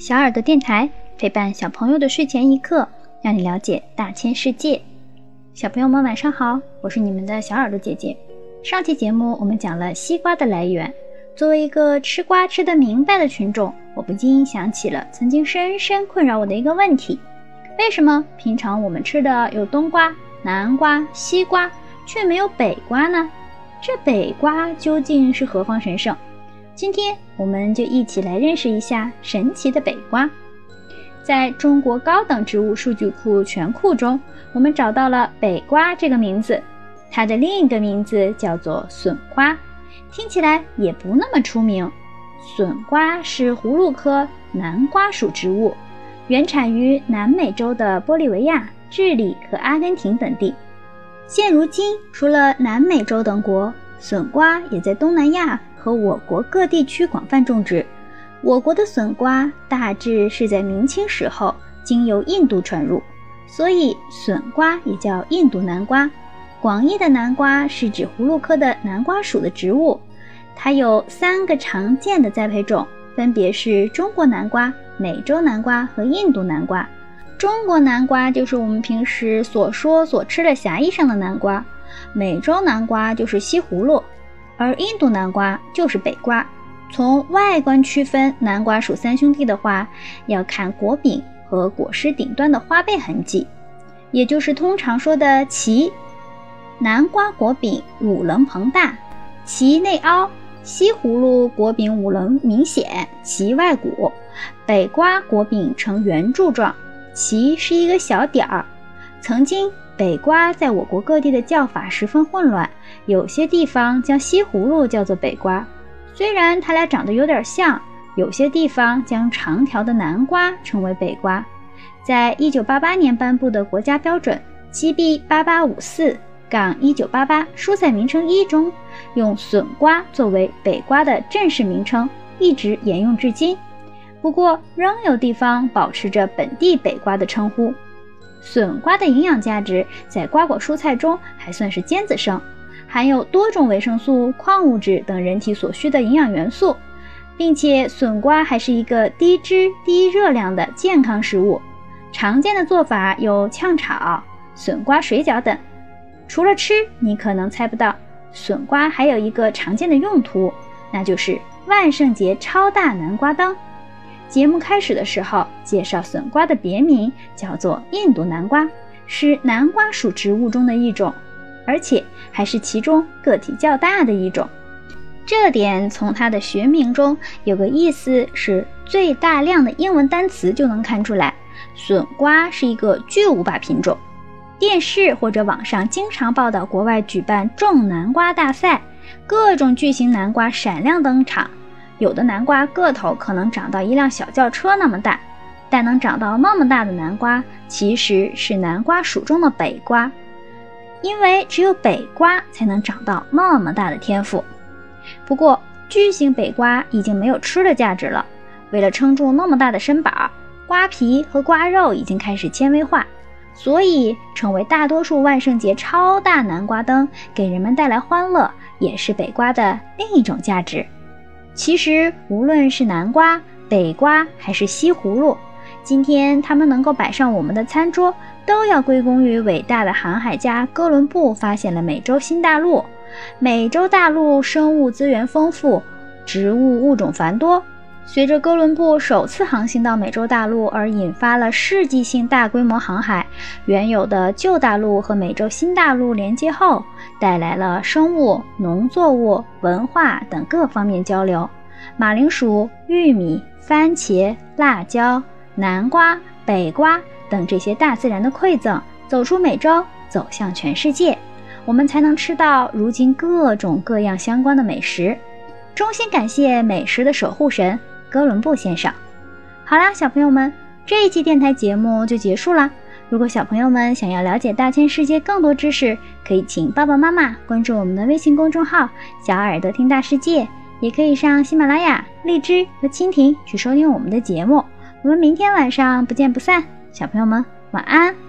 小耳朵电台陪伴小朋友的睡前一刻，让你了解大千世界。小朋友们晚上好，我是你们的小耳朵姐姐。上期节目我们讲了西瓜的来源，作为一个吃瓜吃得明白的群众，我不禁想起了曾经深深困扰我的一个问题：为什么平常我们吃的有冬瓜、南瓜、西瓜，却没有北瓜呢？这北瓜究竟是何方神圣？今天我们就一起来认识一下神奇的北瓜。在中国高等植物数据库全库中，我们找到了北瓜这个名字，它的另一个名字叫做笋瓜，听起来也不那么出名。笋瓜是葫芦科南瓜属植物，原产于南美洲的玻利维亚、智利和阿根廷等地。现如今，除了南美洲等国，笋瓜也在东南亚和我国各地区广泛种植。我国的笋瓜大致是在明清时候经由印度传入，所以笋瓜也叫印度南瓜。广义的南瓜是指葫芦科的南瓜属的植物，它有3个常见的栽培种，分别是中国南瓜、美洲南瓜和印度南瓜。中国南瓜就是我们平时所吃的狭义上的南瓜，美洲南瓜就是西葫芦，而印度南瓜就是北瓜。从外观区分南瓜属3兄弟的话，要看果柄和果实顶端的花背痕迹，也就是通常说的鳍。南瓜果柄五棱膨大，鳍内凹；西葫芦果柄五棱明显，鳍外鼓；北瓜果柄呈圆柱状，鳍是一个小点儿。曾经北瓜在我国各地的叫法十分混乱，有些地方将西葫芦叫做北瓜，虽然它俩长得有点像，有些地方将长条的南瓜称为北瓜。在1988年颁布的国家标准 GB8854-1988 蔬菜名称1中，用笋瓜作为北瓜的正式名称，一直沿用至今。不过仍有地方保持着本地北瓜的称呼。笋瓜的营养价值在瓜果蔬菜中还算是尖子生，含有多种维生素、矿物质等人体所需的营养元素，并且笋瓜还是一个低脂低热量的健康食物。常见的做法有炝炒、笋瓜水饺等。除了吃，你可能猜不到，笋瓜还有一个常见的用途，那就是万圣节超大南瓜灯。节目开始的时候介绍笋瓜的别名叫做印度南瓜，是南瓜属植物中的一种，而且还是其中个体较大的一种。这点从它的学名中有个意思是最大量的英文单词就能看出来。笋瓜是一个巨无霸品种，电视或者网上经常报道国外举办种南瓜大赛，各种巨型南瓜闪亮登场。有的南瓜个头可能长到一辆小轿车那么大，但能长到那么大的南瓜其实是南瓜属中的北瓜，因为只有北瓜才能长到那么大的天赋。不过巨型北瓜已经没有吃的价值了，为了撑住那么大的身板，瓜皮和瓜肉已经开始纤维化，所以成为大多数万圣节超大南瓜灯，给人们带来欢乐，也是北瓜的另一种价值。其实无论是南瓜、北瓜还是西葫芦，今天它们能够摆上我们的餐桌，都要归功于伟大的航海家哥伦布发现了美洲新大陆。美洲大陆生物资源丰富，植物物种繁多。随着哥伦布首次航行到美洲大陆而引发了世纪性大规模航海，原有的旧大陆和美洲新大陆连接后，带来了生物、农作物、文化等各方面交流。马铃薯、玉米、番茄、辣椒、南瓜、北瓜等这些大自然的馈赠走出美洲，走向全世界，我们才能吃到如今各种各样相关的美食。衷心感谢美食的守护神哥伦布先生。好啦，小朋友们，这一期电台节目就结束啦。如果小朋友们想要了解大千世界更多知识，可以请爸爸妈妈关注我们的微信公众号小耳朵听大世界，也可以上喜马拉雅、荔枝和蜻蜓去收听我们的节目。我们明天晚上不见不散，小朋友们晚安。